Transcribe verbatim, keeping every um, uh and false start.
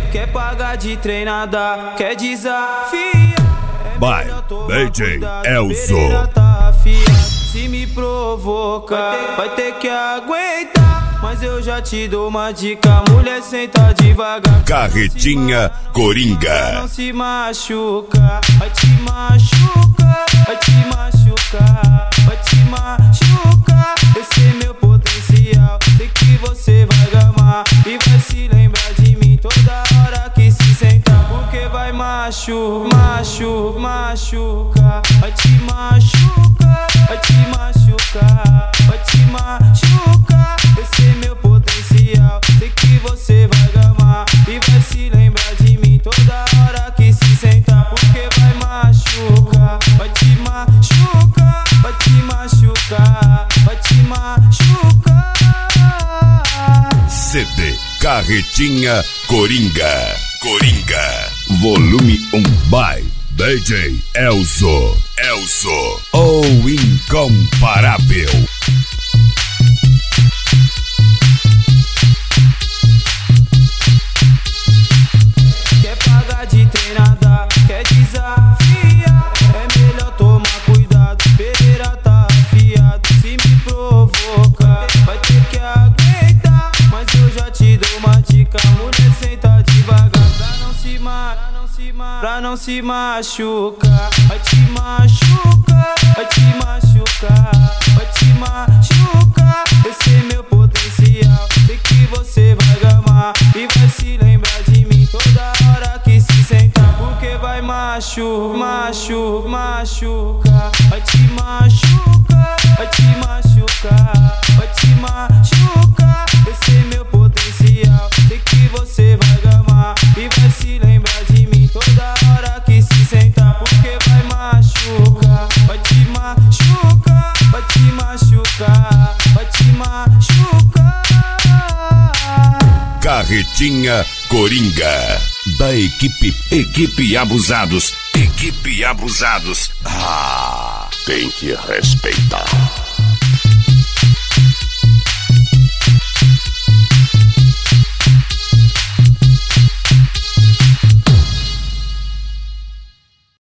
Quer pagar de treinada, quer desafiar. Vai, D J Elzo. Se me provoca, vai ter que aguentar. Mas eu já te dou uma dica, mulher, senta devagar. Carretinha Coringa. Não se machuca, vai te machucar, vai te machucar, vai te machucar. Esse é meu potencial, sei que você vai gamar e vai se lembrar de mim toda hora que se sentar. Porque vai machu, machu, machucar, vai te machucar, vai te machucar, vai te machucar. Esse é meu potencial, sei que você vai gamar e vai se lembrar de mim toda hora que se sentar. Porque vai machucar, vai te machucar, vai te machucar, vai te machucar. C D Carretinha Coringa. Coringa. Volume um by D J Elzo. Elzo, o incomparável. Quer pagar de treinada, quer desafiar. É melhor tomar cuidado, Pereira tá afiado. Se me provoca, vai ter que aguentar. Mas eu já te dou uma dica, mulher, senta devagar. Pra não se ma, pra não se ma, pra não se machucar. Vai te machucar, vai te machucar, vai te machucar. Esse é meu potencial, sei que você vai gamar e vai se lembrar de mim toda hora que se sentar. Porque vai machu, machu, machucar, vai te machucar, vai te machucar, vai te machucar. Esse é meu potencial, sei que você vai gamar e vai se lembrar de mim toda hora que se sentar. Porque vai machucar, vai te machucar, vai te machucar, vai te machucar. Carretinha Coringa. Da equipe Equipe Abusados. Equipe Abusados. Ah, Tem que respeitar.